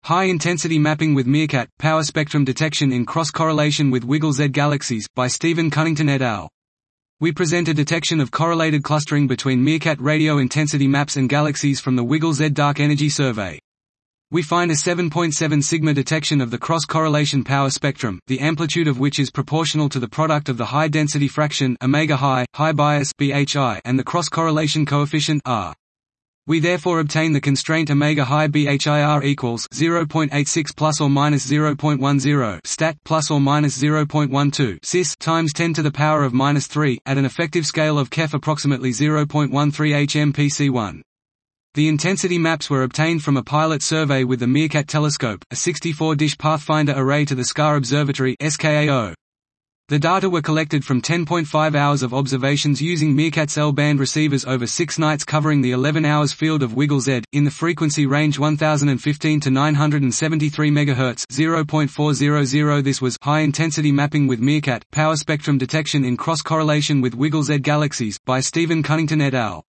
High-intensity mapping with MeerKAT, power spectrum detection in cross-correlation with Wiggle-Z galaxies, by Stephen Cunnington et al. We present a detection of correlated clustering between MeerKAT radio intensity maps and galaxies from the Wiggle-Z Dark Energy Survey. We find a 7.7 sigma detection of the cross-correlation power spectrum, the amplitude of which is proportional to the product of the high-density fraction omega high bias BHI and the cross-correlation coefficient R. We therefore obtain the constraint omega high BHIR equals 0.86 plus or minus 0.10 stat plus or minus 0.12 cis times 10 to the power of minus 3 at an effective scale of Keph approximately 0.13 HMPC1. The intensity maps were obtained from a pilot survey with the MeerKAT telescope, a 64-dish pathfinder array to the SCAR Observatory (SKAO). The data were collected from 10.5 hours of observations using MeerKAT's L-band receivers over 6 nights covering the 11 hours field of Wiggle-Z, in the frequency range 1015 to 973 MHz 0.400. This was high-intensity mapping with MeerKAT, power spectrum detection in cross-correlation with Wiggle-Z galaxies, by Stephen Cunnington et al.